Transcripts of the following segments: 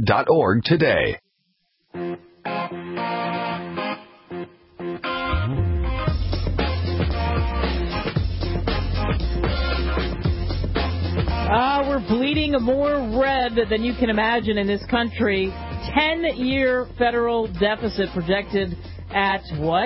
www.ccpg.org today. We're bleeding more red than you can imagine in this country. 10-year federal deficit projected at what?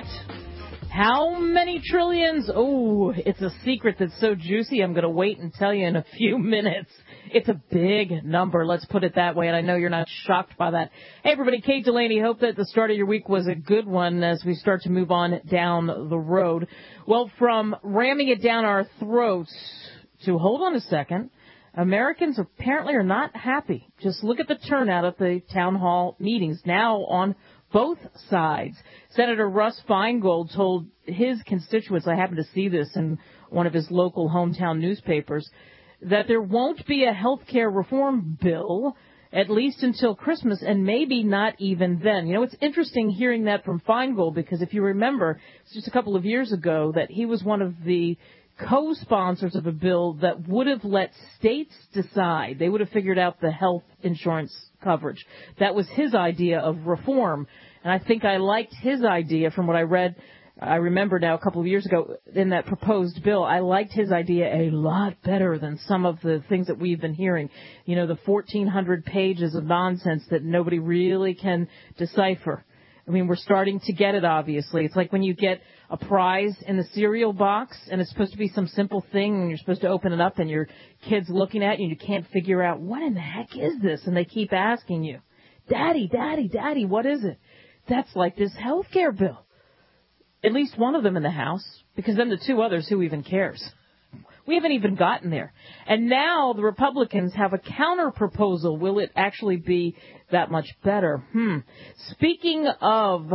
How many trillions? Oh, it's a secret that's so juicy, I'm going to wait and tell you in a few minutes. It's a big number, let's put it that way, and I know you're not shocked by that. Hey, everybody, Kate Delaney. Hope that the start of your week was a good one as we start to move on down the road. Well, from ramming it down our throats to, hold on a second, Americans apparently are not happy. Just look at the turnout at the town hall meetings now on both sides. Senator Russ Feingold told his constituents, I happened to see this in one of his local hometown newspapers, that there won't be a health care reform bill at least until Christmas, and maybe not even then. You know, it's interesting hearing that from Feingold, because if you remember, it's just a couple of years ago that he was one of the co-sponsors of a bill that would have let states decide. They would have figured out the health insurance coverage. That was his idea of reform. And I think I liked his idea from what I read. I remember now a couple of years ago in that proposed bill, I liked his idea a lot better than some of the things that we've been hearing. You know, the 1,400 pages of nonsense that nobody really can decipher. I mean, we're starting to get it, obviously. It's like when you get a prize in the cereal box, and it's supposed to be some simple thing, and you're supposed to open it up, and your kid's looking at you, and you can't figure out, what in the heck is this? And they keep asking you, Daddy, Daddy, Daddy, what is it? That's like this health care bill. At least one of them in the House, because then the two others, who even cares? We haven't even gotten there. And now the Republicans have a counter proposal. Will it actually be that much better? Speaking of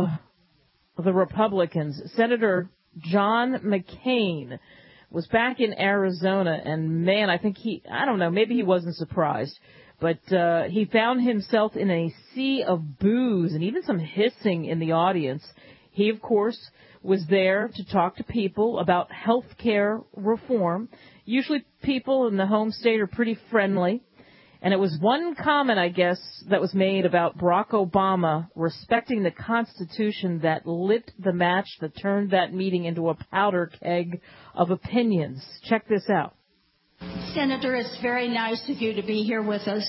the Republicans, Senator John McCain was back in Arizona, and man, I think I don't know, maybe he wasn't surprised, but he found himself in a sea of boos and even some hissing in the audience. He, of course, was there to talk to people about health care reform. Usually people in the home state are pretty friendly. And it was one comment, I guess, that was made about Barack Obama respecting the Constitution that lit the match that turned that meeting into a powder keg of opinions. Check this out. Senator, it's very nice of you to be here with us.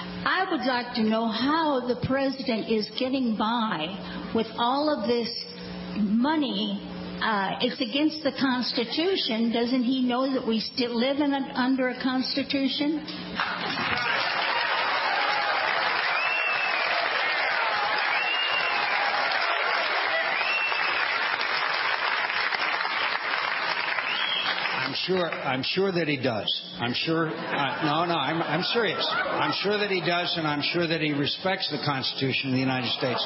I would like to know how the president is getting by with all of this money. It's against the Constitution. Doesn't he know that we still live under a Constitution? I'm sure that he does. I'm sure. I'm serious. I'm sure that he does, and I'm sure that he respects the Constitution of the United States.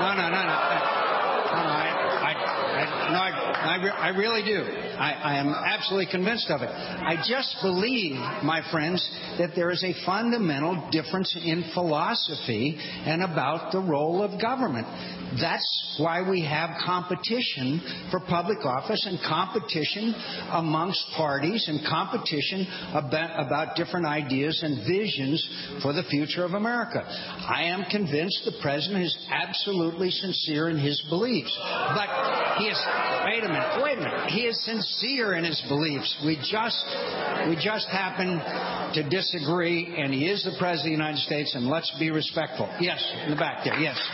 I really do. I am absolutely convinced of it. I just believe, my friends, that there is a fundamental difference in philosophy and about the role of government. That's why we have competition for public office and competition amongst parties and competition about different ideas and visions for the future of America. I am convinced the president is absolutely sincere in his beliefs. But he is, wait a minute. He is sincere in his beliefs. We just happen to disagree, and he is the president of the United States, and let's be respectful. Yes, in the back there, yes.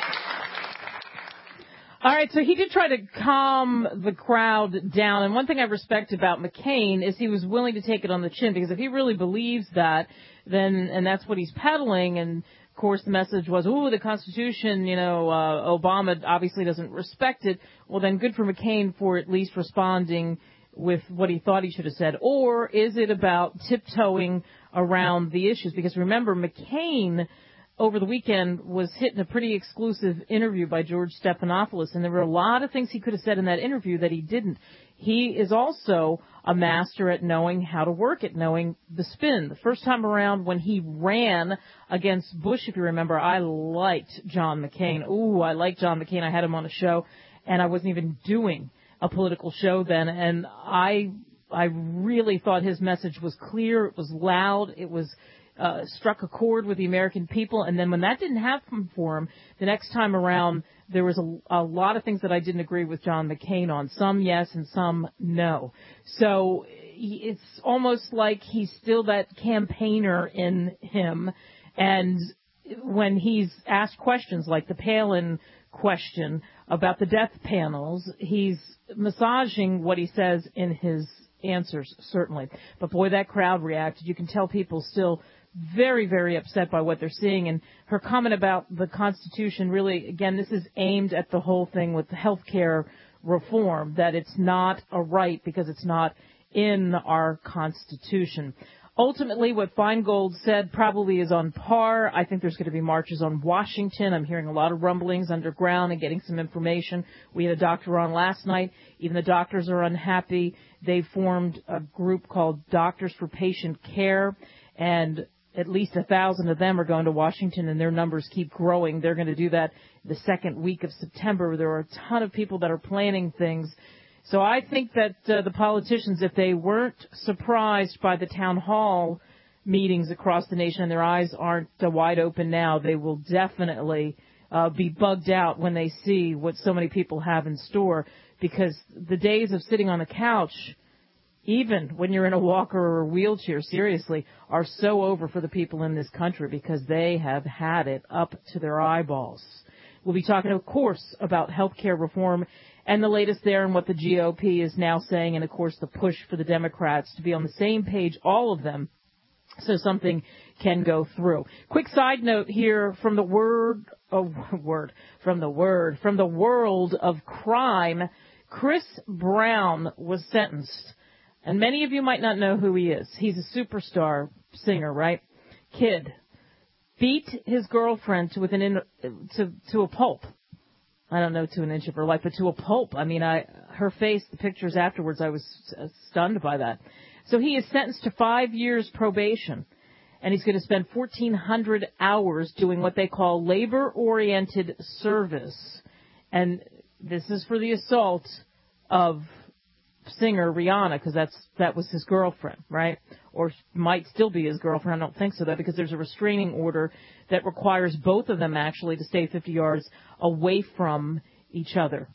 All right, so he did try to calm the crowd down, and one thing I respect about McCain is he was willing to take it on the chin, because if he really believes that, then, and that's what he's peddling, and of course the message was, the Constitution, Obama obviously doesn't respect it, well then good for McCain for at least responding with what he thought he should have said. Or is it about tiptoeing around the issues? Because remember, McCain over the weekend was hit in a pretty exclusive interview by George Stephanopoulos, and there were a lot of things he could have said in that interview that he didn't. He is also a master at knowing how to work it, knowing the spin. The first time around when he ran against Bush, if you remember, I liked John McCain. I liked John McCain. I had him on a show, and I wasn't even doing a political show then, and I really thought his message was clear. It was loud. It was struck a chord with the American people. And then when that didn't happen for him, the next time around, there was a lot of things that I didn't agree with John McCain on. Some yes and some no. So it's almost like he's still that campaigner in him. And when he's asked questions like the Palin question about the death panels, he's massaging what he says in his answers, certainly. But boy, that crowd reacted. You can tell people still very, very upset by what they're seeing. And her comment about the Constitution, really, again, this is aimed at the whole thing with the health care reform, that it's not a right because it's not in our Constitution. Ultimately, what Feingold said probably is on par. I think there's going to be marches on Washington. I'm hearing a lot of rumblings underground and getting some information. We had a doctor on last night. Even the doctors are unhappy. They formed a group called Doctors for Patient Care, and at least 1,000 of them are going to Washington, and their numbers keep growing. They're going to do that the second week of September. There are a ton of people that are planning things. So I think that the politicians, if they weren't surprised by the town hall meetings across the nation and their eyes aren't wide open now, they will definitely be bugged out when they see what so many people have in store, because the days of sitting on the couch, even when you're in a walker or a wheelchair, seriously, are so over for the people in this country because they have had it up to their eyeballs. We'll be talking, of course, about health care reform and the latest there and what the GOP is now saying, and, of course, the push for the Democrats to be on the same page, all of them, so something can go through. Quick side note here from the world of crime. Chris Brown was sentenced, and many of you might not know who he is. He's a superstar singer, right? Kid beat his girlfriend to a pulp. I don't know, to an inch of her life, but to a pulp. I mean, her face, the pictures afterwards, I was stunned by that. So he is sentenced to 5 years probation, and he's going to spend 1,400 hours doing what they call labor-oriented service. And this is for the assault of singer Rihanna, because that was his girlfriend, right? Or might still be his girlfriend. I don't think so, though, because there's a restraining order that requires both of them actually to stay 50 yards away from each other.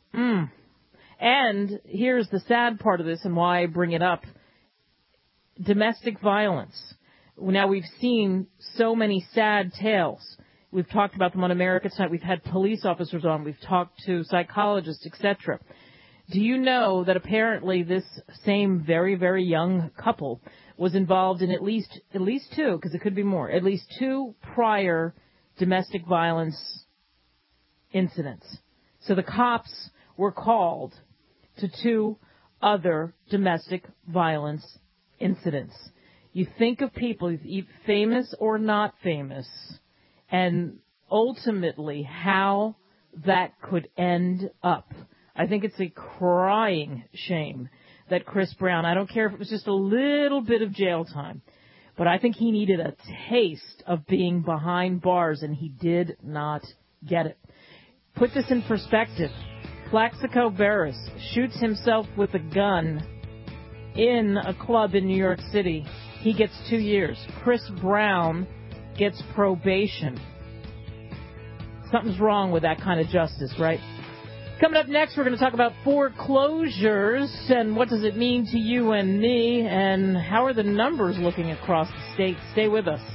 And here's the sad part of this and why I bring it up. Domestic violence. Now, we've seen so many sad tales. We've talked about them on America Tonight. We've had police officers on. We've talked to psychologists, etc. Do you know that apparently this same very, very young couple was involved in at least two, because it could be more, at least two prior domestic violence incidents? So the cops were called to two other domestic violence incidents. You think of people, famous or not famous, and ultimately how that could end up. I think it's a crying shame that Chris Brown, I don't care if it was just a little bit of jail time, but I think he needed a taste of being behind bars, and he did not get it. Put this in perspective. Plaxico Burress shoots himself with a gun in a club in New York City. He gets 2 years. Chris Brown gets probation. Something's wrong with that kind of justice, right? Coming up next, we're going to talk about foreclosures and what does it mean to you and me, and how are the numbers looking across the state. Stay with us.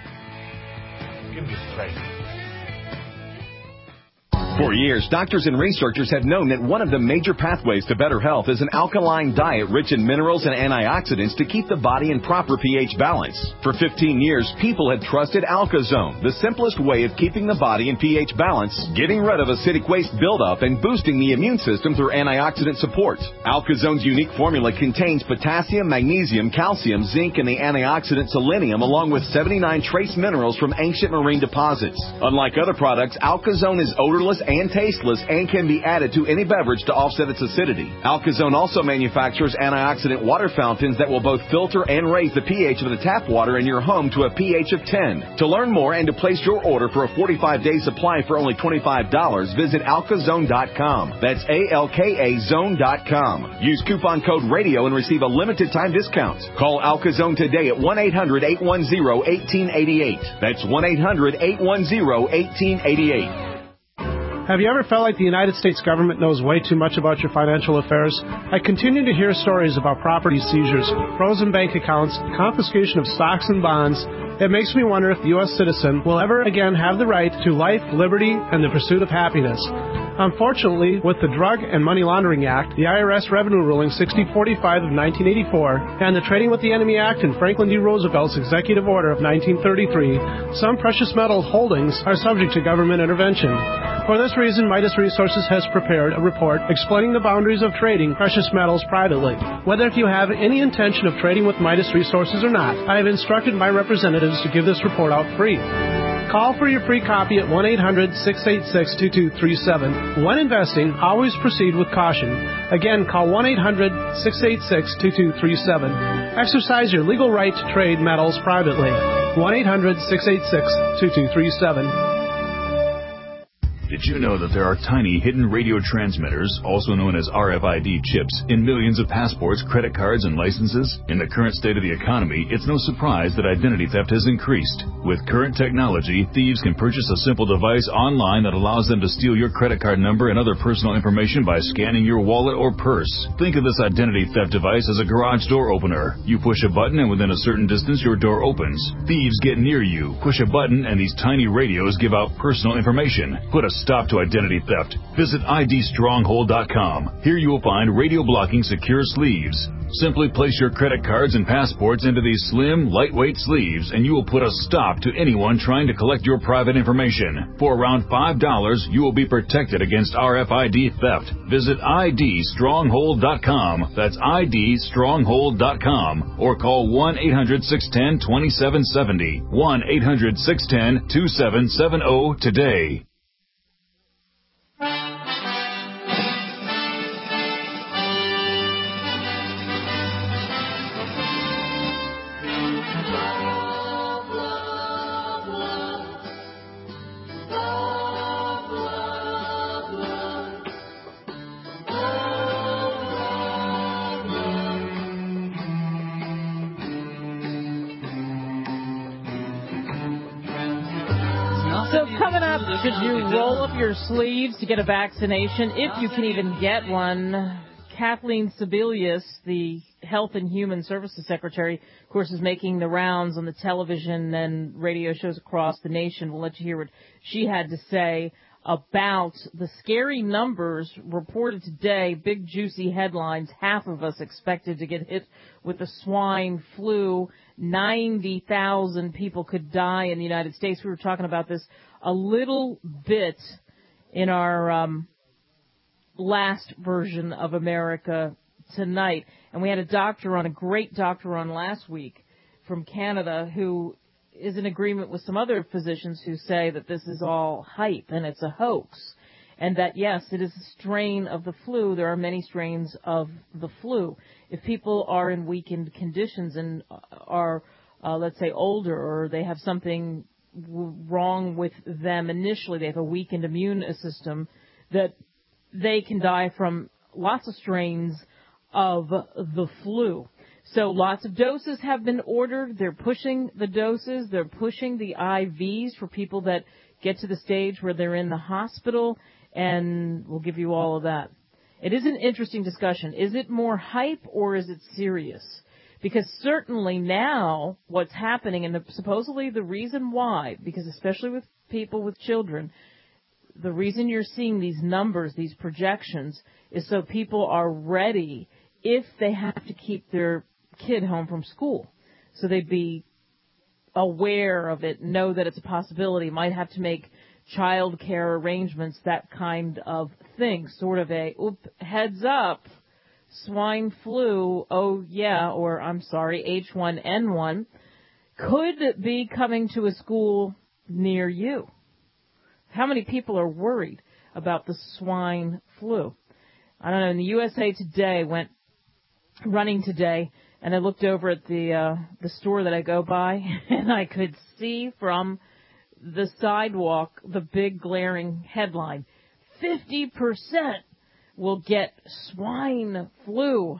Give me a break. For years, doctors and researchers have known that one of the major pathways to better health is an alkaline diet rich in minerals and antioxidants to keep the body in proper pH balance. For 15 years, people had trusted AlkaZone, the simplest way of keeping the body in pH balance, getting rid of acidic waste buildup, and boosting the immune system through antioxidant support. AlkaZone's unique formula contains potassium, magnesium, calcium, zinc, and the antioxidant selenium, along with 79 trace minerals from ancient marine deposits. Unlike other products, AlkaZone is odorless and tasteless and can be added to any beverage to offset its acidity. Alka-Zone also manufactures antioxidant water fountains that will both filter and raise the pH of the tap water in your home to a pH of 10. To learn more and to place your order for a 45-day supply for only $25, visit alkazone.com. That's ALKA zone.com. Use coupon code RADIO and receive a limited time discount. Call Alka-Zone today at 1-800-810-1888. That's 1-800-810-1888. Have you ever felt like the United States government knows way too much about your financial affairs? I continue to hear stories about property seizures, frozen bank accounts, confiscation of stocks and bonds. It makes me wonder if the U.S. citizen will ever again have the right to life, liberty, and the pursuit of happiness. Unfortunately, with the Drug and Money Laundering Act, the IRS Revenue Ruling 6045 of 1984, and the Trading with the Enemy Act and Franklin D. Roosevelt's Executive Order of 1933, some precious metal holdings are subject to government intervention. For this reason, Midas Resources has prepared a report explaining the boundaries of trading precious metals privately. Whether if you have any intention of trading with Midas Resources or not, I have instructed my representatives to give this report out free. Call for your free copy at 1-800-686-2237. When investing, always proceed with caution. Again, call 1-800-686-2237. Exercise your legal right to trade metals privately. 1-800-686-2237. Did you know that there are tiny hidden radio transmitters, also known as RFID chips, in millions of passports, credit cards, and licenses? In the current state of the economy, it's no surprise that identity theft has increased. With current technology, thieves can purchase a simple device online that allows them to steal your credit card number and other personal information by scanning your wallet or purse. Think of this identity theft device as a garage door opener. You push a button and within a certain distance your door opens. Thieves get near you, push a button, and these tiny radios give out personal information. Put a stop to identity theft. Visit idstronghold.com. Here you will find radio blocking secure sleeves. Simply place your credit cards and passports into these slim, lightweight sleeves, and you will put a stop to anyone trying to collect your private information. For around $5, you will be protected against RFID theft. Visit idstronghold.com. That's idstronghold.com. Or call 1-800-610-2770. 1-800-610-2770 today. Should you roll up your sleeves to get a vaccination, if you can even get one? Kathleen Sebelius, the Health and Human Services Secretary, of course, is making the rounds on the television and radio shows across the nation. We'll let you hear what she had to say about the scary numbers reported today. Big, juicy headlines. Half of us expected to get hit with the swine flu. 90,000 people could die in the United States. We were talking about this a little bit in our last version of America Tonight. And we had a great doctor on last week from Canada who is in agreement with some other physicians who say that this is all hype and it's a hoax. And that, yes, it is a strain of the flu. There are many strains of the flu. If people are in weakened conditions and are, let's say, older, or they have something wrong with them initially, they have a weakened immune system, that they can die from lots of strains of the flu. So lots of doses have been ordered. They're pushing the doses. They're pushing the IVs for people that get to the stage where they're in the hospital, and we'll give you all of that. It is an interesting discussion. Is it more hype or is it serious? Because certainly now what's happening, and supposedly the reason why, because especially with people with children, the reason you're seeing these numbers, these projections, is so people are ready if they have to keep their kid home from school. So they'd be aware of it, know that it's a possibility, might have to make child care arrangements, that kind of thing. Sort of a, heads up, swine flu, H1N1 could be coming to a school near you. How many people are worried? about the swine flu. I don't know, in the USA Today, went running today, and I looked over at the store that I go by, and I could see from the sidewalk the big glaring headline, 50% will get swine flu.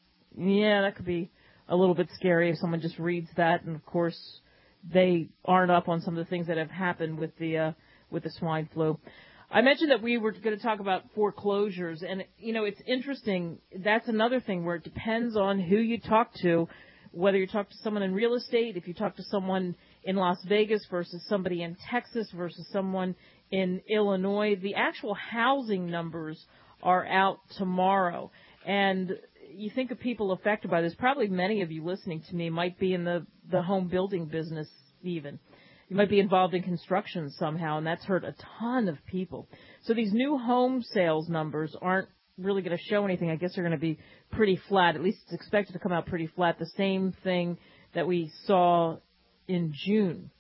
Yeah, that could be a little bit scary if someone just reads that, and of course they aren't up on some of the things that have happened with the swine flu. I mentioned that we were going to talk about foreclosures, and, you know, it's interesting. That's another thing where it depends on who you talk to, whether you talk to someone in real estate, if you talk to someone in Las Vegas versus somebody in Texas versus someone in Illinois. The actual housing numbers are out tomorrow, and you think of people affected by this. Probably many of you listening to me might be in the home building business even. You might be involved in construction somehow, and that's hurt a ton of people. So these new home sales numbers aren't really going to show anything. I guess they're going to be pretty flat. At least it's expected to come out pretty flat, the same thing that we saw in June.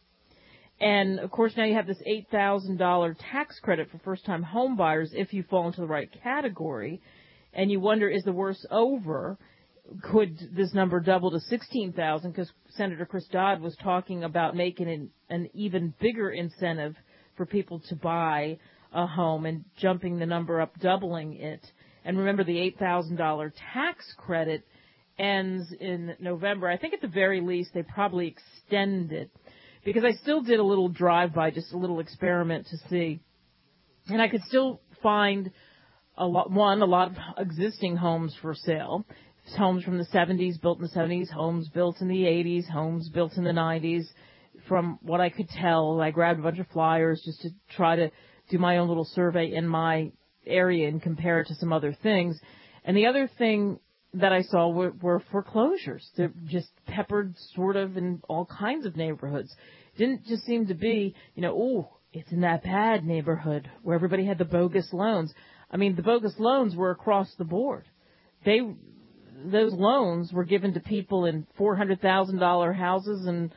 And, of course, now you have this $8,000 tax credit for first-time home buyers if you fall into the right category. And you wonder, is the worst over? Could this number double to $16,000? Because Senator Chris Dodd was talking about making an even bigger incentive for people to buy a home and jumping the number up, doubling it. And remember, the $8,000 tax credit ends in November. I think at the very least they probably extend it, because I still did a little drive-by, just a little experiment to see. And I could still find a lot of existing homes for sale. Homes from the 70s, built in the 70s, homes built in the 80s, homes built in the 90s. From what I could tell, I grabbed a bunch of flyers just to try to do my own little survey in my area and compare it to some other things. And the other thing that I saw were foreclosures. They're just peppered sort of in all kinds of neighborhoods. Didn't just seem to be, it's in that bad neighborhood where everybody had the bogus loans. I mean, the bogus loans were across the board. Those loans were given to people in $400,000 houses and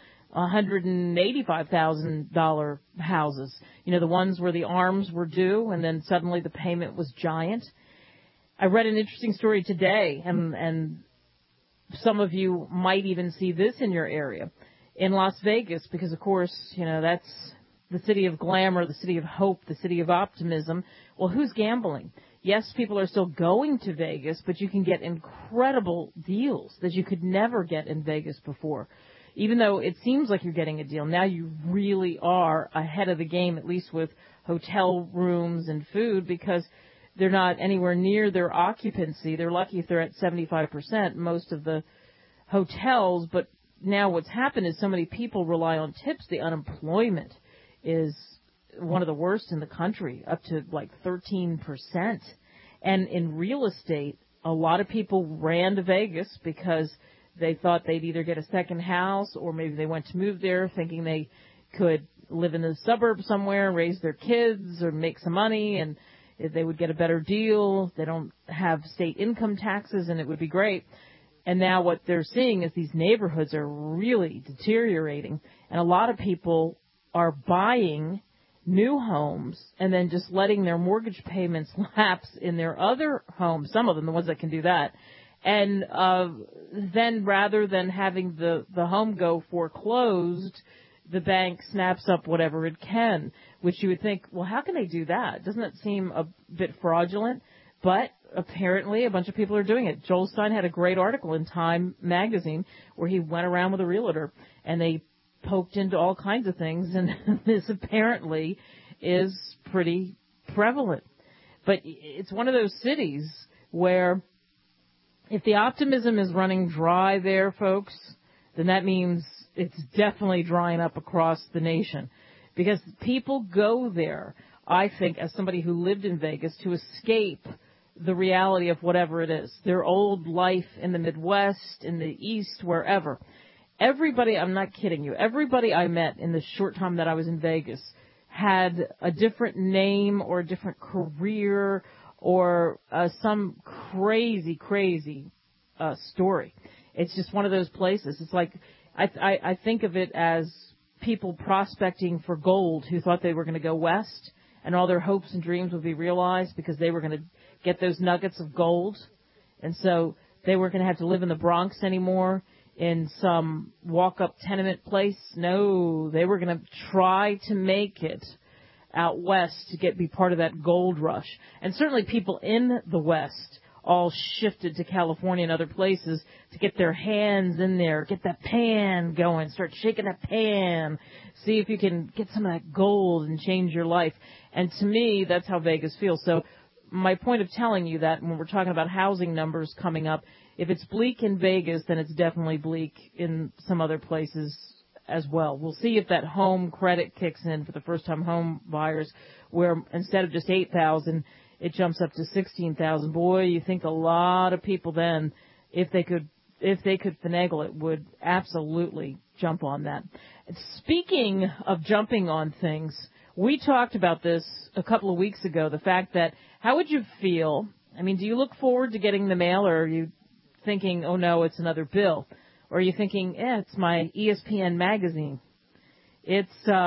$185,000 houses. The ones where the arms were due and then suddenly the payment was giant. I read an interesting story today, and some of you might even see this in your area, in Las Vegas, because, of course, that's the city of glamour, the city of hope, the city of optimism. Well, who's gambling? Yes, people are still going to Vegas, but you can get incredible deals that you could never get in Vegas before. Even though it seems like you're getting a deal, now you really are ahead of the game, at least with hotel rooms and food, because they're not anywhere near their occupancy. They're lucky if they're at 75%, most of the hotels. But now what's happened is so many people rely on tips. The unemployment is one of the worst in the country, up to like 13%. And in real estate, a lot of people ran to Vegas because they thought they'd either get a second house, or maybe they went to move there thinking they could live in the suburbs somewhere and raise their kids or make some money, and if they would get a better deal. They don't have state income taxes, and it would be great. And now what they're seeing is these neighborhoods are really deteriorating, and a lot of people are buying new homes and then just letting their mortgage payments lapse in their other homes, some of them, the ones that can do that. And then rather than having the home go foreclosed, the bank snaps up whatever it can, which you would think, well, how can they do that? Doesn't that seem a bit fraudulent? But apparently a bunch of people are doing it. Joel Stein had a great article in Time magazine where he went around with a realtor, and they poked into all kinds of things, and this apparently is pretty prevalent. But it's one of those cities where if the optimism is running dry there, folks, then that means it's definitely drying up across the nation, because people go there, I think, as somebody who lived in Vegas, to escape the reality of whatever it is, their old life in the Midwest, in the East, wherever. Everybody, I'm not kidding you, everybody I met in the short time that I was in Vegas had a different name or a different career or some crazy story. It's just one of those places. It's like, I think of it as people prospecting for gold who thought they were going to go west, and all their hopes and dreams would be realized because they were going to get those nuggets of gold. And so they weren't going to have to live in the Bronx anymore in some walk-up tenement place. No, they were going to try to make it out west to be part of that gold rush. And certainly people in the West all shifted to California and other places to get their hands in there, get that pan going, start shaking that pan, see if you can get some of that gold and change your life. And to me, that's how Vegas feels. So my point of telling you that when we're talking about housing numbers coming up, if it's bleak in Vegas, then it's definitely bleak in some other places as well. We'll see if that home credit kicks in for the first-time home buyers, where instead of just 8,000, it jumps up to 16,000. Boy, you think a lot of people then, if they could finagle it, would absolutely jump on that. Speaking of jumping on things, we talked about this a couple of weeks ago, the fact that how would you feel? I mean, do you look forward to getting the mail, or are you thinking, oh, no, it's another bill? Or are you thinking, it's my ESPN magazine. It's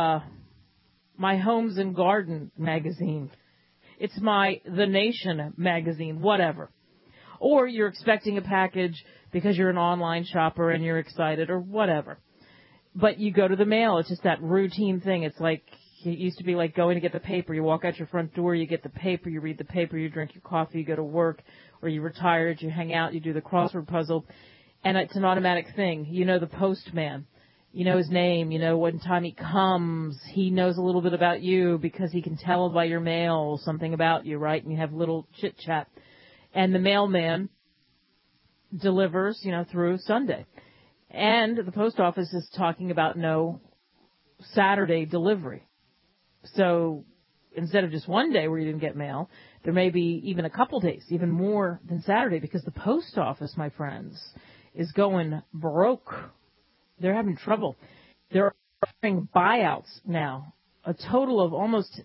my Homes and Garden magazine. It's my The Nation magazine, whatever. Or you're expecting a package because you're an online shopper and you're excited or whatever. But you go to the mail. It's just that routine thing. It's like it used to be like going to get the paper. You walk out your front door, you get the paper, you read the paper, you drink your coffee, you go to work, or you're retired, you hang out, you do the crossword puzzle. And it's an automatic thing. You know the postman. You know his name. You know when time he comes, he knows a little bit about you because he can tell by your mail something about you, right? And you have little chit-chat. And the mailman delivers, through Sunday. And the post office is talking about no Saturday delivery. So instead of just one day where you didn't get mail, there may be even a couple days, even more than Saturday, because the post office, my friends, is going broke. They're having trouble. They're offering buyouts now, a total of almost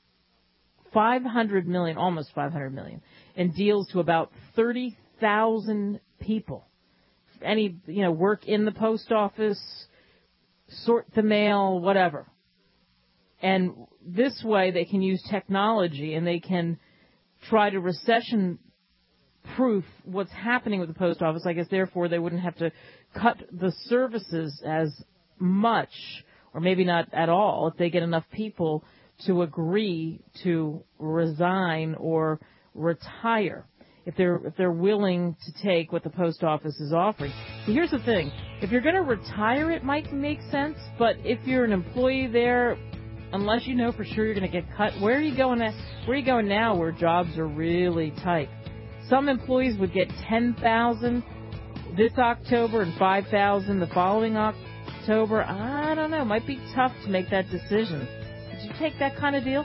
$500 million in deals to about 30,000 people. Any, work in the post office, sort the mail, whatever. And this way they can use technology and they can try to recession-proof what's happening with the post office. I guess, therefore, they wouldn't have to cut the services as much, or maybe not at all, if they get enough people to agree to resign or retire, if they're willing to take what the post office is offering. So here's the thing. If you're going to retire, it might make sense, but if you're an employee there, unless you know for sure you're going to get cut, where are you going now where jobs are really tight? Some employees would get $10,000 this October and $5,000 the following October. I don't know. It might be tough to make that decision. Would you take that kind of deal?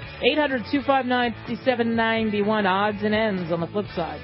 800-259-5791. Odds and ends on the flip side.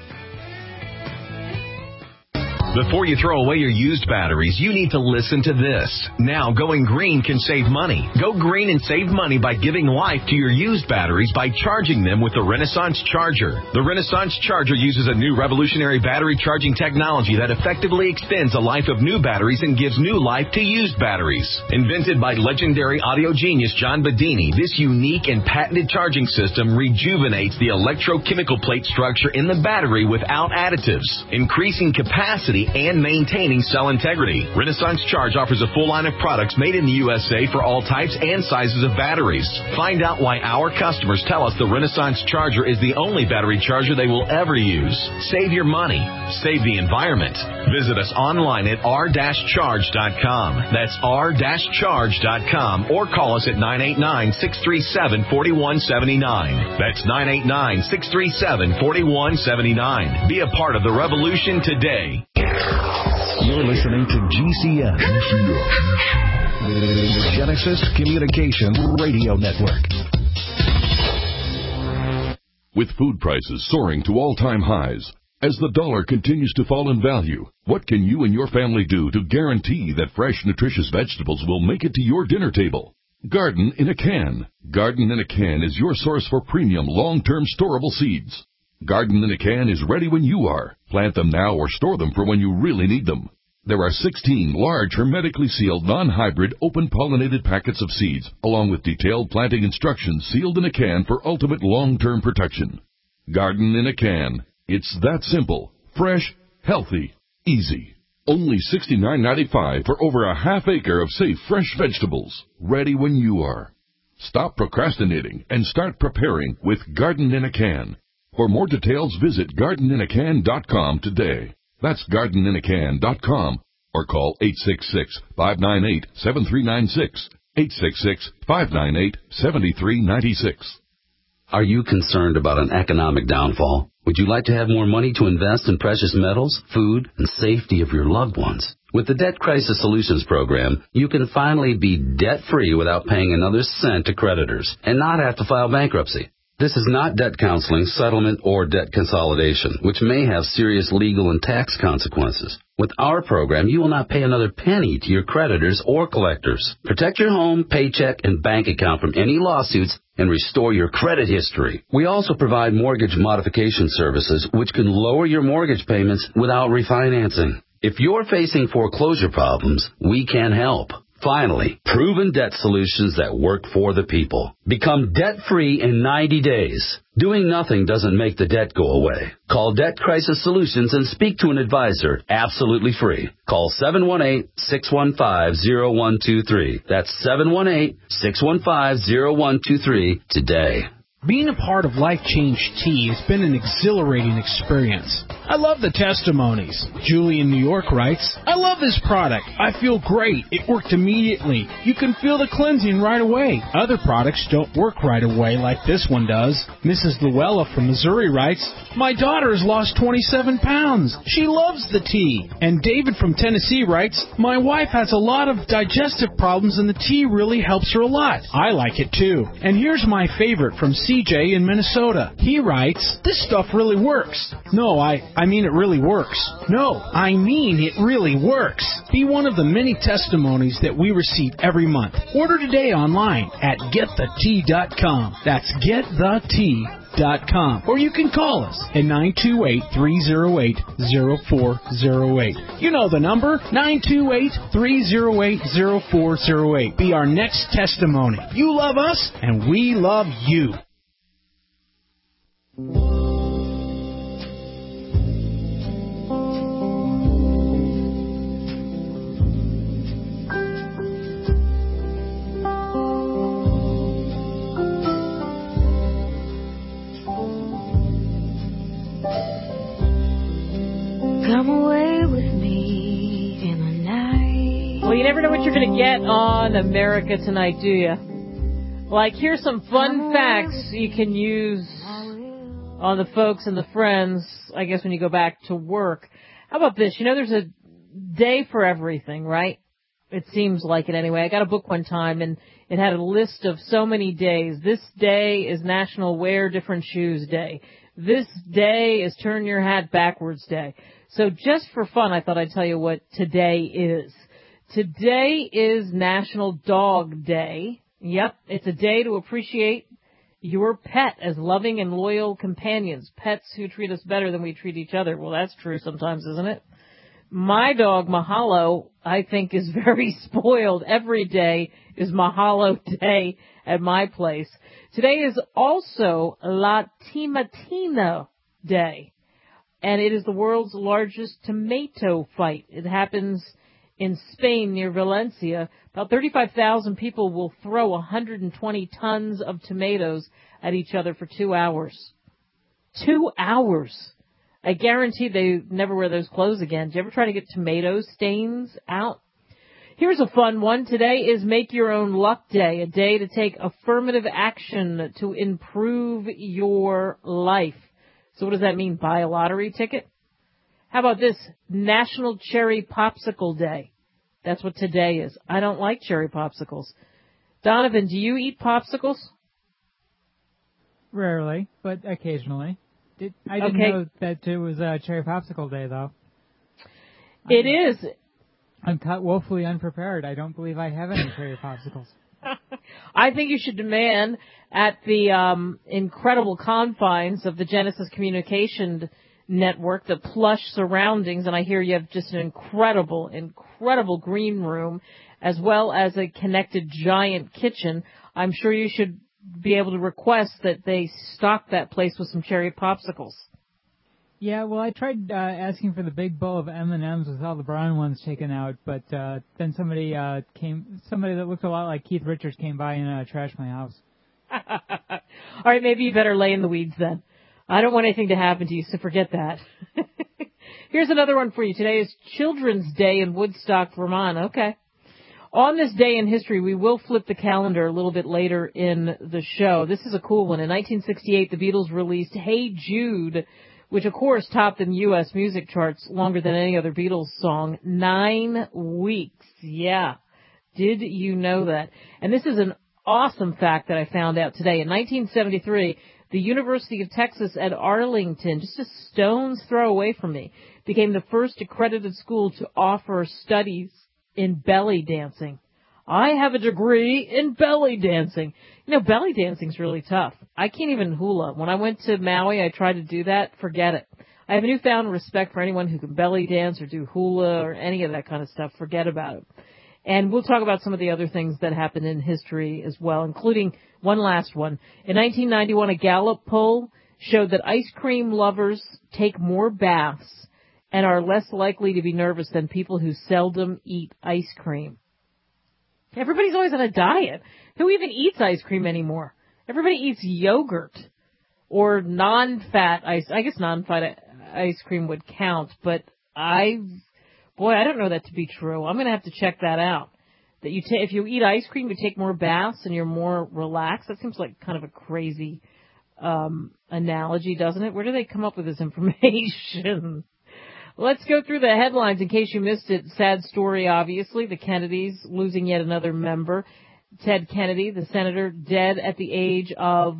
Before you throw away your used batteries, you need to listen to this. Now, going green can save money. Go green and save money by giving life to your used batteries by charging them with the Renaissance Charger. The Renaissance Charger uses a new revolutionary battery charging technology that effectively extends the life of new batteries and gives new life to used batteries. Invented by legendary audio genius John Bedini, this unique and patented charging system rejuvenates the electrochemical plate structure in the battery without additives, increasing capacity and maintaining cell integrity. Renaissance Charge offers a full line of products made in the USA for all types and sizes of batteries. Find out why our customers tell us the Renaissance Charger is the only battery charger they will ever use. Save your money. Save the environment. Visit us online at r-charge.com. That's r-charge.com, or call us at 989-637-4179. That's 989-637-4179. Be a part of the revolution today. You're listening to GCN, the Genesis Communication Radio Network. With food prices soaring to all-time highs, as the dollar continues to fall in value, what can you and your family do to guarantee that fresh, nutritious vegetables will make it to your dinner table? Garden in a Can. Garden in a Can is your source for premium, long-term storable seeds. Garden in a Can is ready when you are. Plant them now or store them for when you really need them. There are 16 large, hermetically sealed, non-hybrid, open-pollinated packets of seeds, along with detailed planting instructions sealed in a can for ultimate long-term protection. Garden in a can. It's that simple, fresh, healthy, easy. Only $69.95 for over a half acre of safe, fresh vegetables, ready when you are. Stop procrastinating and start preparing with Garden in a Can. For more details, visit gardeninacan.com today. That's gardeninacan.com or call 866-598-7396, 866-598-7396. Are you concerned about an economic downfall? Would you like to have more money to invest in precious metals, food, and safety of your loved ones? With the Debt Crisis Solutions Program, you can finally be debt-free without paying another cent to creditors and not have to file bankruptcy. This is not debt counseling, settlement, or debt consolidation, which may have serious legal and tax consequences. With our program, you will not pay another penny to your creditors or collectors. Protect your home, paycheck, and bank account from any lawsuits and restore your credit history. We also provide mortgage modification services, which can lower your mortgage payments without refinancing. If you're facing foreclosure problems, we can help. Finally, proven debt solutions that work for the people. Become debt-free in 90 days. Doing nothing doesn't make the debt go away. Call Debt Crisis Solutions and speak to an advisor absolutely free. Call 718-615-0123. That's 718-615-0123 today. Being a part of Life Change Tea has been an exhilarating experience. I love the testimonies. Julie in New York writes, I love this product. I feel great. It worked immediately. You can feel the cleansing right away. Other products don't work right away like this one does. Mrs. Luella from Missouri writes, my daughter has lost 27 pounds. She loves the tea. And David from Tennessee writes, my wife has a lot of digestive problems and the tea really helps her a lot. I like it too. And here's my favorite from CJ in Minnesota. He writes, this stuff really works. No, I mean it really works. No, I mean it really works. Be one of the many testimonies that we receive every month. Order today online at getthetea.com. That's getthetea.com. Or you can call us at 928-308-0408. You know the number, 928-308-0408. Be our next testimony. You love us, and we love you. Come away with me in the night. Well, you never know what you're going to get on America Tonight, do you? Like, here's some fun facts you can use on the folks and the friends, I guess, when you go back to work. How about this? You know, there's a day for everything, right? It seems like it anyway. I got a book one time, and it had a list of so many days. This day is National Wear Different Shoes Day. This day is Turn Your Hat Backwards Day. So just for fun, I thought I'd tell you what today is. Today is National Dog Day. Yep, it's a day to appreciate your pet as loving and loyal companions, pets who treat us better than we treat each other. Well, that's true sometimes, isn't it? My dog, Mahalo, I think is very spoiled. Every day is Mahalo Day at my place. Today is also La Tomatina Day, and it is the world's largest tomato fight. It happens in Spain near Valencia. About 35,000 people will throw 120 tons of tomatoes at each other for 2 hours. 2 hours. I guarantee they never wear those clothes again. Do you ever try to get tomato stains out? Here's a fun one. Today is Make Your Own Luck Day, a day to take affirmative action to improve your life. So what does that mean? Buy a lottery ticket? How about this? National Cherry Popsicle Day. That's what today is. I don't like cherry popsicles. Donovan, do you eat popsicles? Rarely, but occasionally. I didn't know that it was Cherry Popsicle Day, though. It is. I'm caught woefully unprepared. I don't believe I have any cherry popsicles. I think you should demand at the incredible confines of the Genesis Communication network, the plush surroundings, and I hear you have just an incredible green room, as well as a connected giant kitchen. I'm sure you should be able to request that they stock that place with some cherry popsicles. Yeah, well, I tried asking for the big bowl of M&Ms with all the brown ones taken out, but then somebody that looked a lot like Keith Richards came by and trashed my house. All right, maybe you better lay in the weeds then. I don't want anything to happen to you, so forget that. Here's another one for you. Today is Children's Day in Woodstock, Vermont. Okay. On this day in history, we will flip the calendar a little bit later in the show. This is a cool one. In 1968, the Beatles released Hey Jude, which, of course, topped in U.S. music charts longer than any other Beatles song. 9 weeks. Yeah. Did you know that? And this is an awesome fact that I found out today. In 1973, the University of Texas at Arlington, just a stone's throw away from me, became the first accredited school to offer studies in belly dancing. I have a degree in belly dancing. You know, belly dancing's really tough. I can't even hula. When I went to Maui, I tried to do that. Forget it. I have a newfound respect for anyone who can belly dance or do hula or any of that kind of stuff. Forget about it. And we'll talk about some of the other things that happened in history as well, including one last one. In 1991, a Gallup poll showed that ice cream lovers take more baths and are less likely to be nervous than people who seldom eat ice cream. Everybody's always on a diet. Who even eats ice cream anymore? Everybody eats yogurt or non-fat ice. I guess non-fat ice cream would count, but I don't know that to be true. I'm going to have to check that out. That if you eat ice cream, you take more baths and you're more relaxed. That seems like kind of a crazy analogy, doesn't it? Where do they come up with this information? Let's go through the headlines in case you missed it. Sad story, obviously. The Kennedys losing yet another member. Ted Kennedy, the senator, dead at the age of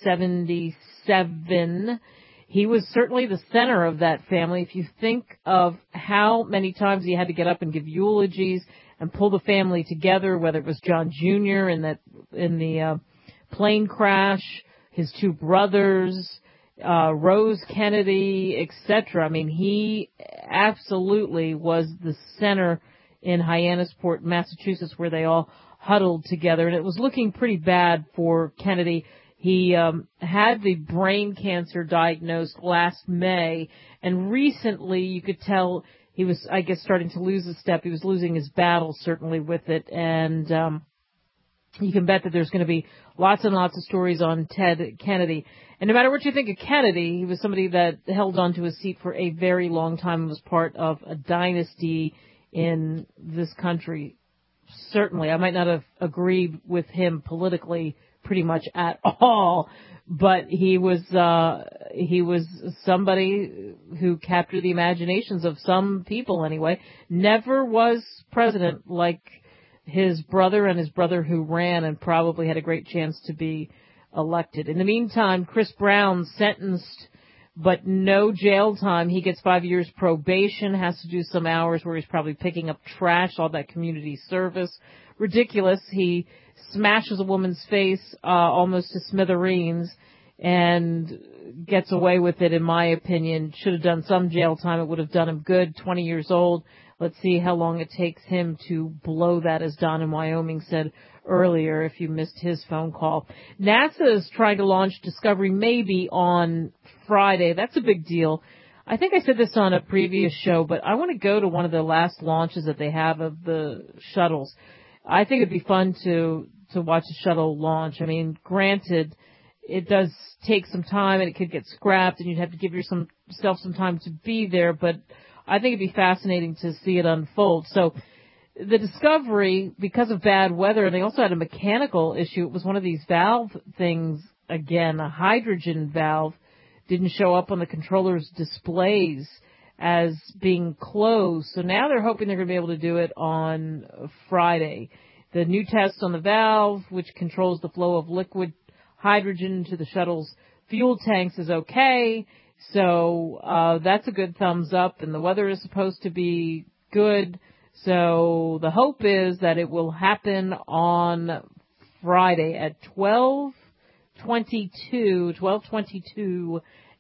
77. He was certainly the center of that family. If you think of how many times he had to get up and give eulogies and pull the family together, whether it was John Jr. in the plane crash, his two brothers, Rose Kennedy, etc. I mean, he absolutely was the center in Hyannisport, Massachusetts, where they all huddled together, and it was looking pretty bad for Kennedy. He had the brain cancer diagnosed last May, and recently you could tell he was, I guess, starting to lose a step. He was losing his battle, certainly, with it, and you can bet that there's going to be lots and lots of stories on Ted Kennedy. And no matter what you think of Kennedy, he was somebody that held on to his seat for a very long time and was part of a dynasty in this country. Certainly, I might not have agreed with him politically pretty much at all, but he was somebody who captured the imaginations of some people anyway. Never was president like his brother and his brother who ran and probably had a great chance to be elected. In the meantime, Chris Brown sentenced but no jail time. He gets 5 years probation, has to do some hours where he's probably picking up trash, all that community service. Ridiculous. He smashes a woman's face almost to smithereens and gets away with it, in my opinion. Should have done some jail time. It would have done him good. 20 years old. Let's see how long it takes him to blow that, as Don in Wyoming said earlier, if you missed his phone call. NASA is trying to launch Discovery maybe on Friday. That's a big deal. I think I said this on a previous show, but I want to go to one of the last launches that they have of the shuttles. I think it'd be fun to watch a shuttle launch. I mean, granted, it does take some time and it could get scrapped and you'd have to give yourself some time to be there, but I think it'd be fascinating to see it unfold. So the Discovery, because of bad weather, and they also had a mechanical issue. It was one of these valve things, again, a hydrogen valve, didn't show up on the controller's displays as being closed. So now they're hoping they're going to be able to do it on Friday. The new test on the valve, which controls the flow of liquid hydrogen to the shuttle's fuel tanks, is okay. So that's a good thumbs up, and the weather is supposed to be good. So the hope is that it will happen on Friday at 12:22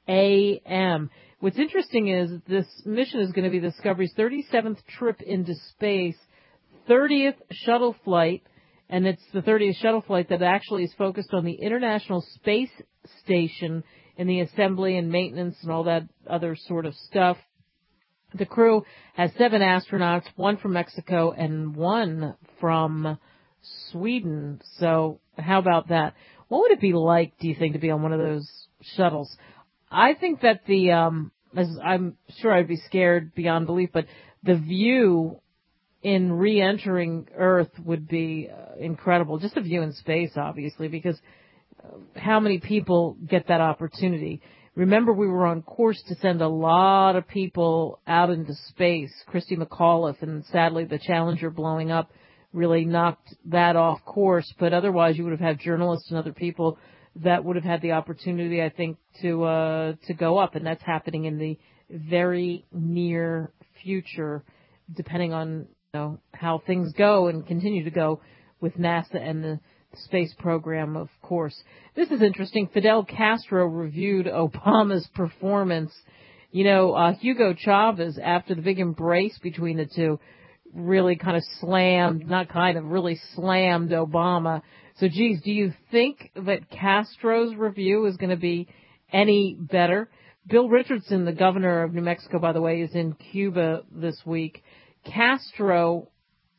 a.m. What's interesting is this mission is going to be Discovery's 37th trip into space, 30th shuttle flight, and it's the 30th shuttle flight that actually is focused on the International Space Station and the assembly and maintenance and all that other sort of stuff. The crew has 7 astronauts, 1 from Mexico and 1 from Sweden. So how about that? What would it be like, do you think, to be on one of those shuttles? I think that as I'm sure I'd be scared beyond belief, but the view in re-entering Earth would be incredible. Just the view in space, obviously, because how many people get that opportunity? Remember, we were on course to send a lot of people out into space. Christy McAuliffe, and sadly the Challenger blowing up really knocked that off course. But otherwise, you would have had journalists and other people that would have had the opportunity, I think, to go up. And that's happening in the very near future, depending on how things go and continue to go with NASA and the space program, of course. This is interesting. Fidel Castro reviewed Obama's performance. Hugo Chavez, after the big embrace between the two, really really slammed Obama. So, geez, do you think that Castro's review is going to be any better? Bill Richardson, the governor of New Mexico, by the way, is in Cuba this week. Castro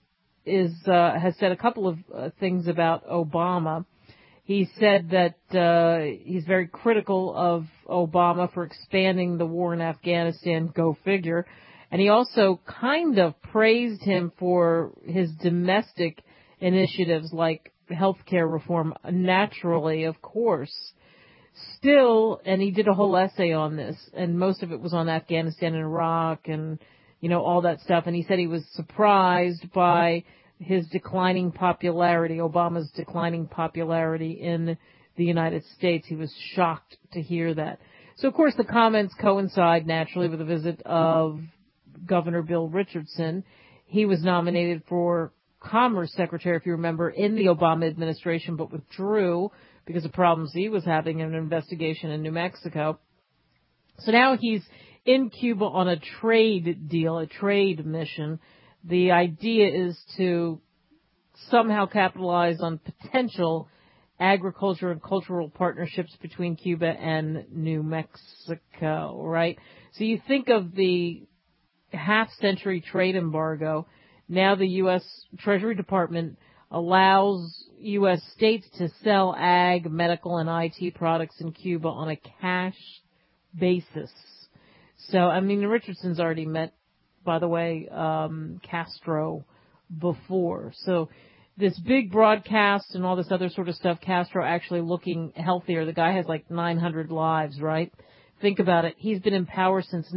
has said a couple of things about Obama. He said that he's very critical of Obama for expanding the war in Afghanistan, go figure. And he also kind of praised him for his domestic initiatives like healthcare reform, naturally, of course. Still, and he did a whole essay on this, and most of it was on Afghanistan and Iraq and, all that stuff. And he said he was surprised by his declining popularity, Obama's declining popularity in the United States. He was shocked to hear that. So, of course, the comments coincide naturally with the visit of Governor Bill Richardson. He was nominated for Commerce Secretary, if you remember, in the Obama administration, but withdrew because of problems he was having in an investigation in New Mexico. So now he's in Cuba on a trade deal, a trade mission. The idea is to somehow capitalize on potential agriculture and cultural partnerships between Cuba and New Mexico, right? So you think of the half-century trade embargo. Now the U.S. Treasury Department allows U.S. states to sell ag, medical, and IT products in Cuba on a cash basis. So, Richardson's already met, by the way, Castro before. So this big broadcast and all this other sort of stuff, Castro actually looking healthier. The guy has like 900 lives, right? Think about it. He's been in power since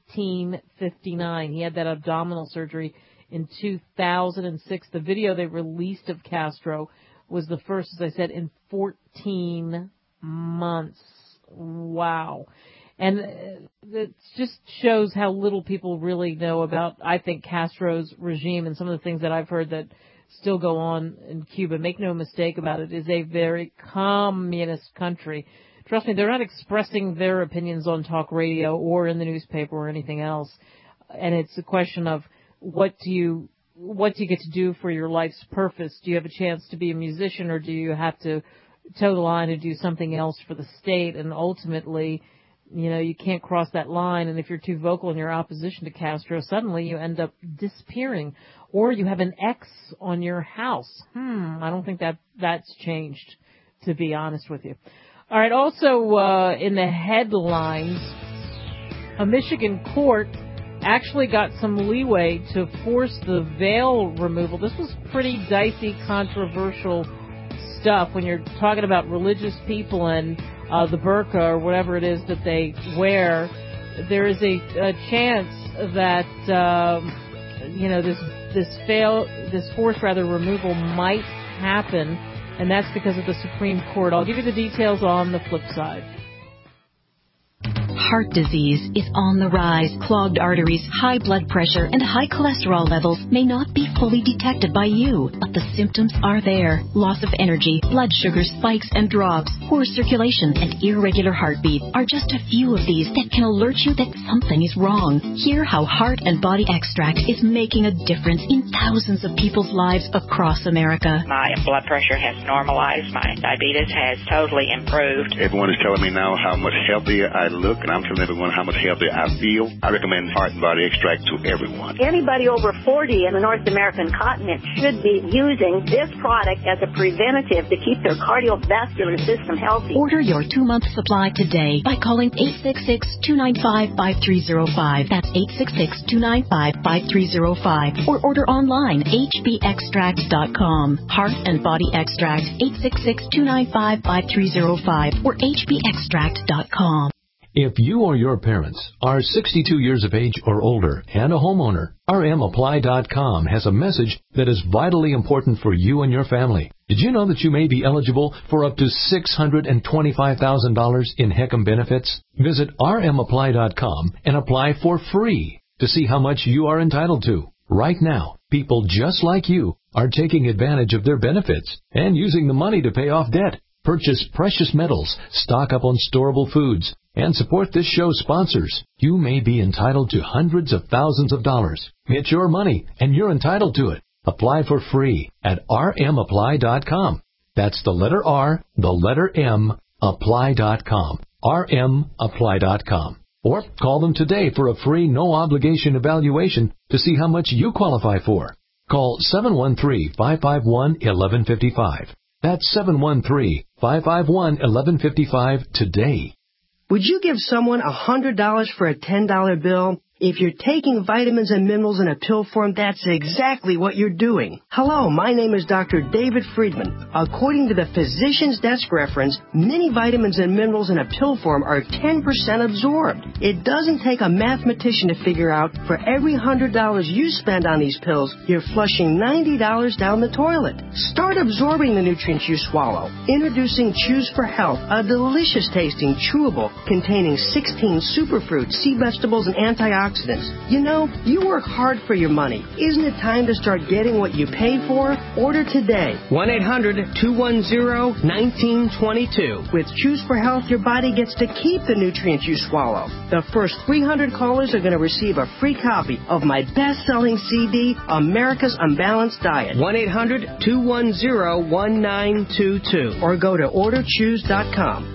1959. He had that abdominal surgery in 2006. The video they released of Castro was the first, as I said, in 14 months. Wow. And it just shows how little people really know about, I think, Castro's regime and some of the things that I've heard that still go on in Cuba. Make no mistake about it, is a very communist country. Trust me, they're not expressing their opinions on talk radio or in the newspaper or anything else. And it's a question of what do you get to do for your life's purpose? Do you have a chance to be a musician, or do you have to toe the line and do something else for the state? And ultimately, you can't cross that line, and if you're too vocal in your opposition to Castro, suddenly you end up disappearing. Or you have an X on your house. I don't think that's changed, to be honest with you. All right, also in the headlines, a Michigan court actually got some leeway to force the veil removal. This was pretty dicey, controversial stuff when you're talking about religious people and the burqa or whatever it is that they wear. There is a chance that this forced removal might happen, and that's because of the Supreme Court. I'll give you the details on the flip side. Heart disease is on the rise. Clogged arteries, high blood pressure, and high cholesterol levels may not be fully detected by you, but the symptoms are there. Loss of energy, blood sugar spikes and drops, poor circulation, and irregular heartbeat are just a few of these that can alert you that something is wrong. Hear how Heart and Body Extract is making a difference in thousands of people's lives across America. My blood pressure has normalized. My diabetes has totally improved. Everyone is telling me now how much healthier I look, and I'm telling everyone how much healthier I feel. I recommend Heart and Body Extract to everyone. Anybody over 40 in the North American continent should be using this product as a preventative to keep their cardiovascular system healthy. Order your 2-month supply today by calling 866-295-5305. That's 866-295-5305. Or order online, hbextract.com. Heart and Body Extract, 866-295-5305 or hbextract.com. If you or your parents are 62 years of age or older and a homeowner, rmapply.com has a message that is vitally important for you and your family. Did you know that you may be eligible for up to $625,000 in HECM benefits? Visit rmapply.com and apply for free to see how much you are entitled to. Right now, people just like you are taking advantage of their benefits and using the money to pay off debt, purchase precious metals, stock up on storable foods, and support this show's sponsors. You may be entitled to hundreds of thousands of dollars. It's your money, and you're entitled to it. Apply for free at rmapply.com. That's the letter R, the letter M, apply.com. rmapply.com. Or call them today for a free no-obligation evaluation to see how much you qualify for. Call 713-551-1155. That's 713-551-1155 today. Would you give someone $100 for a $10 bill? If you're taking vitamins and minerals in a pill form, that's exactly what you're doing. Hello, my name is Dr. David Friedman. According to the Physician's Desk Reference, many vitamins and minerals in a pill form are 10% absorbed. It doesn't take a mathematician to figure out for every $100 you spend on these pills, you're flushing $90 down the toilet. Start absorbing the nutrients you swallow. Introducing Choose for Health, a delicious tasting chewable containing 16 superfruits, sea vegetables, and antioxidants. You know, you work hard for your money. Isn't it time to start getting what you pay for? Order today. 1-800-210-1922. With Choose for Health, your body gets to keep the nutrients you swallow. The first 300 callers are going to receive a free copy of my best-selling CD, America's Unbalanced Diet. 1-800-210-1922. Or go to orderchoose.com.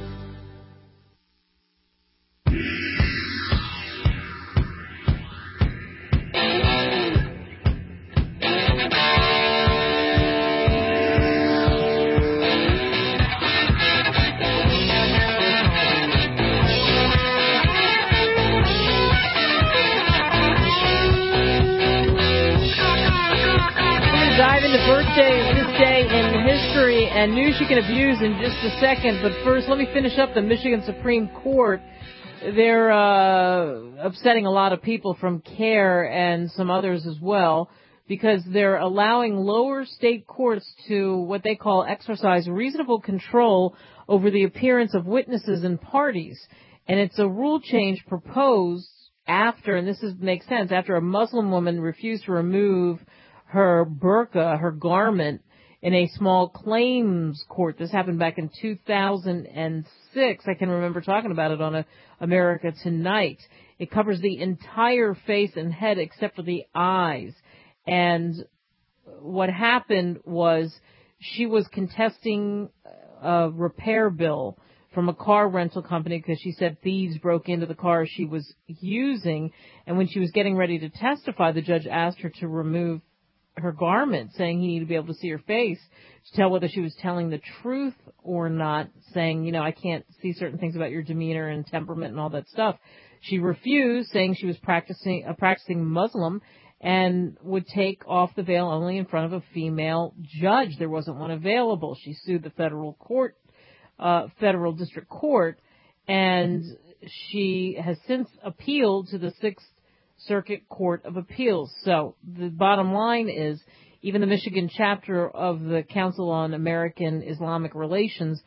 And news you can abuse in just a second. But first, let me finish up the Michigan Supreme Court. They're upsetting a lot of people from CARE and some others as well, because they're allowing lower state courts to what they call exercise reasonable control over the appearance of witnesses and parties. And it's a rule change proposed after, and makes sense, after a Muslim woman refused to remove her burqa, her garment, in a small claims court. This happened back in 2006. I can remember talking about it on America Tonight. It covers the entire face and head except for the eyes. And what happened was she was contesting a repair bill from a car rental company because she said thieves broke into the car she was using. And when she was getting ready to testify, the judge asked her to remove her garment, saying he needed to be able to see her face to tell whether she was telling the truth or not, saying, I can't see certain things about your demeanor and temperament and all that stuff. She refused, saying she was a practicing Muslim and would take off the veil only in front of a female judge. There wasn't one available. She sued the federal district court, and she has since appealed to the Sixth Circuit Court of Appeals. So the bottom line is, even the Michigan chapter of the Council on American Islamic Relations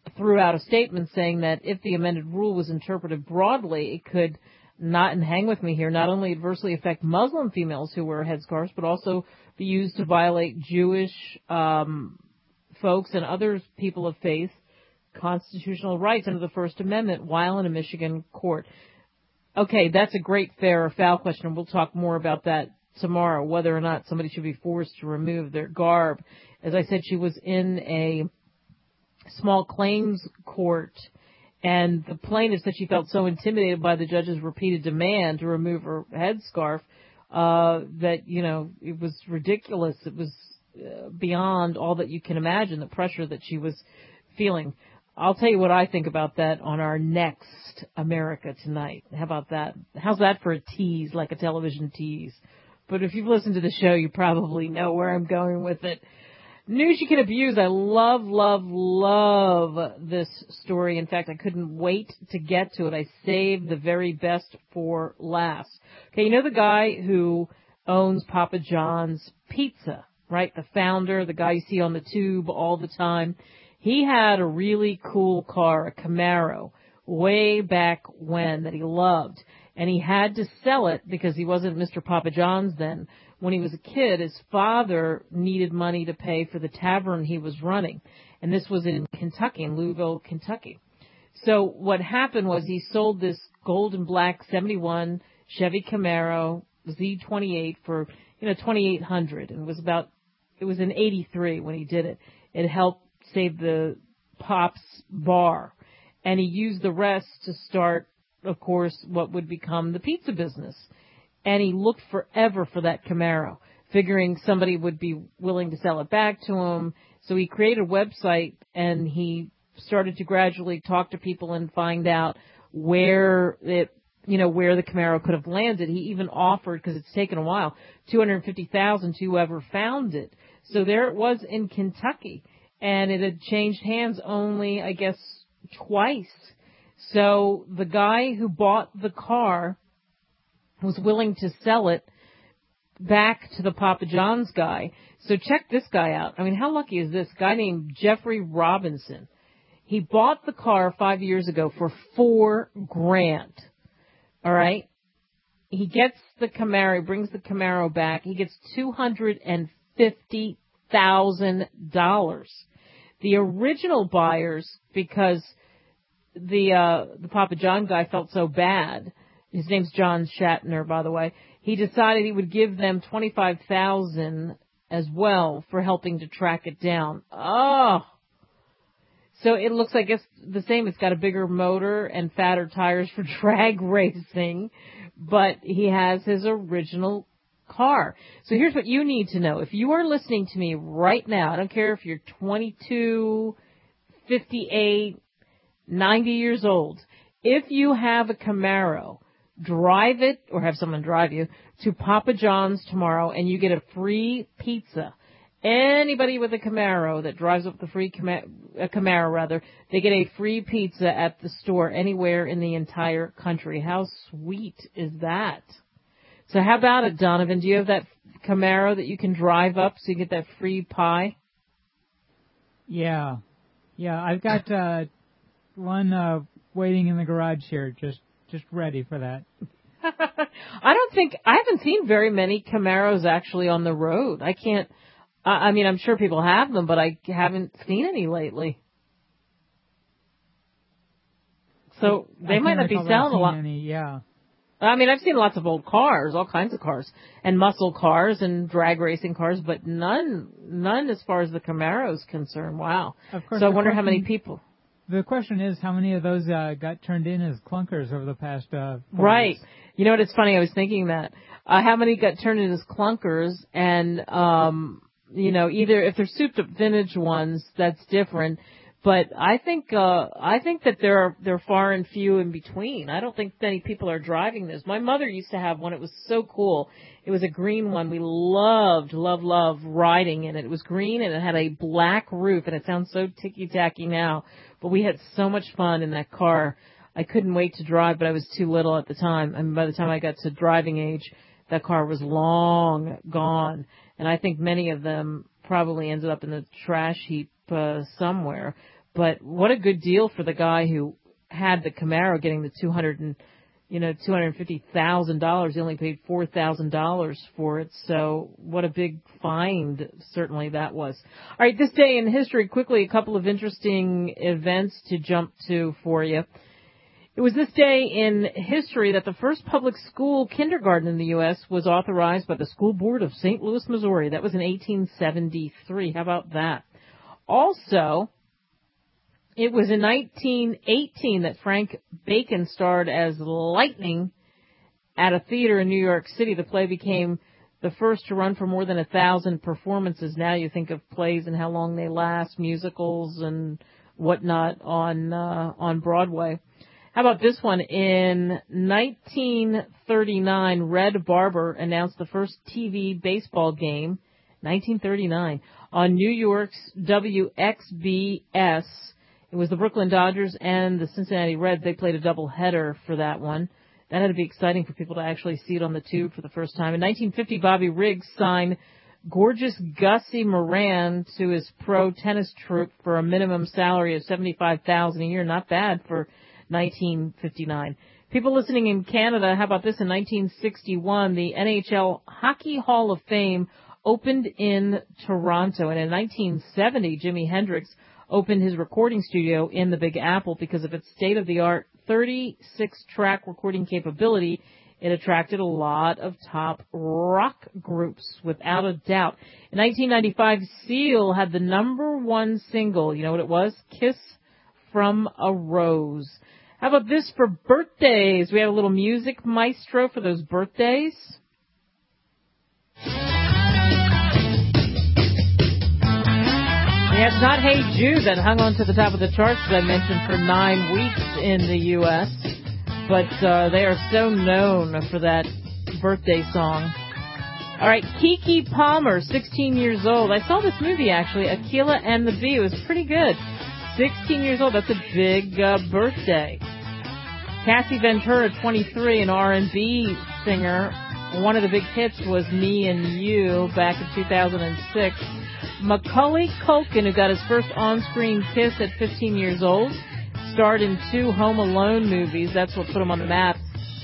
threw out a statement saying that if the amended rule was interpreted broadly, it could not, and hang with me here, not only adversely affect Muslim females who wear headscarves, but also be used to violate Jewish folks and other people of faith constitutional rights under the First Amendment while in a Michigan court. Okay, that's a great fair or foul question. We'll talk more about that tomorrow, whether or not somebody should be forced to remove their garb. As I said, she was in a small claims court, and the plaintiff said she felt so intimidated by the judge's repeated demand to remove her headscarf that, it was ridiculous. It was beyond all that you can imagine, the pressure that she was feeling. I'll tell you what I think about that on our next America Tonight. How about that? How's that for a tease, like a television tease? But if you've listened to the show, you probably know where I'm going with it. News you can abuse. I love, love, love this story. In fact, I couldn't wait to get to it. I saved the very best for last. Okay, you know the guy who owns Papa John's Pizza, right? The founder, the guy you see on the tube all the time. He had a really cool car, a Camaro, way back when that he loved. And he had to sell it because he wasn't Mr. Papa John's then. When he was a kid, his father needed money to pay for the tavern he was running. And this was in Kentucky, in Louisville, Kentucky. So what happened was he sold this gold and black 71 Chevy Camaro Z28 for, $2,800. And it was in 83 when he did it. It helped save the Pop's bar. And he used the rest to start, of course, what would become the pizza business. And he looked forever for that Camaro, figuring somebody would be willing to sell it back to him. So he created a website, and he started to gradually talk to people and find out where the Camaro could have landed. He even offered, because it's taken a while, $250,000 to whoever found it. So there it was in Kentucky, and it had changed hands only, I guess, twice. So the guy who bought the car was willing to sell it back to the Papa John's guy. So check this guy out. I mean, how lucky is this guy named Jeffrey Robinson? He bought the car 5 years ago for $4,000. All right. He gets the Camaro, brings the Camaro back. He gets $250,000. The original buyers, because the Papa John guy felt so bad. His name's John Shatner, by the way. He decided he would give them $25,000 as well for helping to track it down. Oh, so it looks like it's the same. It's got a bigger motor and fatter tires for drag racing, but he has his original car. So here's what you need to know. If you are listening to me right now, I don't care if you're 22, 58, 90 years old, if you have a Camaro, drive it or have someone drive you to Papa John's tomorrow and you get a free pizza. Anybody with a Camaro that drives up the free Camaro, they get a free pizza at the store anywhere in the entire country. How sweet is that? So how about it, Donovan? Do you have that Camaro that you can drive up so you get that free pie? Yeah, I've got one waiting in the garage here, just ready for that. I haven't seen very many Camaros actually on the road. I mean, I'm sure people have them, but I haven't seen any lately. So they might not be selling a lot. Yeah. I mean, I've seen lots of old cars, all kinds of cars, and muscle cars and drag racing cars, but none as far as the Camaro is concerned. Wow. Of course. So I wonder how many people. The question is, how many of those got turned in as clunkers over the past 4 Right. years? You know what? It's funny. I was thinking that. How many got turned in as clunkers? And, either if they're souped up vintage ones, that's different. But I think that they're far and few in between. I don't think many people are driving this. My mother used to have one. It was so cool. It was a green one. We loved riding in it. It was green and it had a black roof, and it sounds so ticky-tacky now. But we had so much fun in that car. I couldn't wait to drive, but I was too little at the time. And by the time I got to driving age, that car was long gone. And I think many of them probably ended up in the trash heap somewhere. But what a good deal for the guy who had the Camaro, getting the $250,000. He only paid $4,000 for it. So what a big find, certainly that was. All right, this day in history, quickly, a couple of interesting events to jump to for you. It was this day in history that the first public school kindergarten in the U.S. was authorized by the School Board of St. Louis, Missouri. That was in 1873. How about that? Also, it was in 1918 that Frank Bacon starred as Lightning at a theater in New York City. The play became the first to run for more than 1,000 performances. Now you think of plays and how long they last, musicals and whatnot on Broadway. How about this one? In 1939, Red Barber announced the first TV baseball game, 1939, on New York's WXBS. It was the Brooklyn Dodgers and the Cincinnati Reds. They played a doubleheader for that one. That had to be exciting for people to actually see it on the tube for the first time. In 1950, Bobby Riggs signed Gorgeous Gussie Moran to his pro tennis troupe for a minimum salary of $75,000 a year. Not bad for 1959. People listening in Canada, how about this? In 1961, the NHL Hockey Hall of Fame opened in Toronto. And in 1970, Jimi Hendrix opened his recording studio in the Big Apple because of its state-of-the-art 36-track recording capability. It attracted a lot of top rock groups, without a doubt. In 1995, Seal had the #1 single. You know what it was? Kiss from a Rose. How about this for birthdays? We have a little music maestro for those birthdays. Yeah, it's not Hey Jude that hung on to the top of the charts, as I mentioned, for 9 weeks in the U.S., but they are so known for that birthday song. All right, Keke Palmer, 16 years old. I saw this movie, actually, Akeelah and the Bee. It was pretty good. 16 years old, that's a big birthday. Cassie Ventura, 23, an R&B singer. One of the big hits was Me and You back in 2006. Macaulay Culkin, who got his first on-screen kiss at 15 years old, starred in 2 Home Alone movies. That's what put him on the map.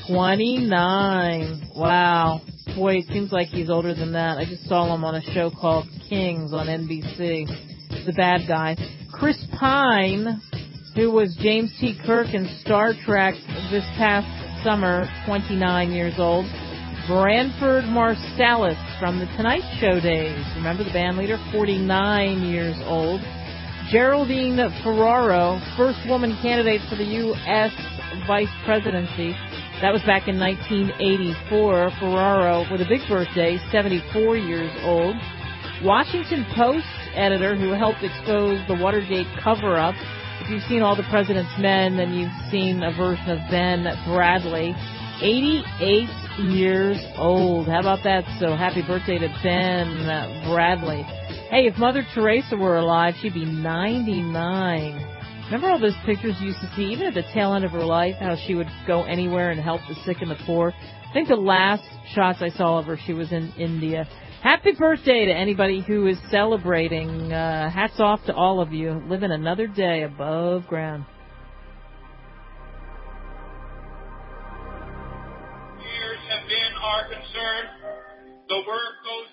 29. Wow. Boy, it seems like he's older than that. I just saw him on a show called Kings on NBC. The bad guy. Chris Pine, who was James T. Kirk in Star Trek this past summer, 29 years old. Branford Marsalis from the Tonight Show days. Remember the band leader? 49 years old. Geraldine Ferraro, first woman candidate for the U.S. vice presidency. That was back in 1984. Ferraro, with a big birthday, 74 years old. Washington Post editor who helped expose the Watergate cover-up. If you've seen All the President's Men, then you've seen a version of Ben Bradley. 88 years old. How about that? So happy birthday to Ben Bradley. Hey, if Mother Teresa were alive, she'd be 99. Remember all those pictures you used to see, even at the tail end of her life, how she would go anywhere and help the sick and the poor? I think the last shots I saw of her, she was in India. Happy birthday to anybody who is celebrating. Hats off to all of you. Living another day above ground. Years have been our concern. The work goes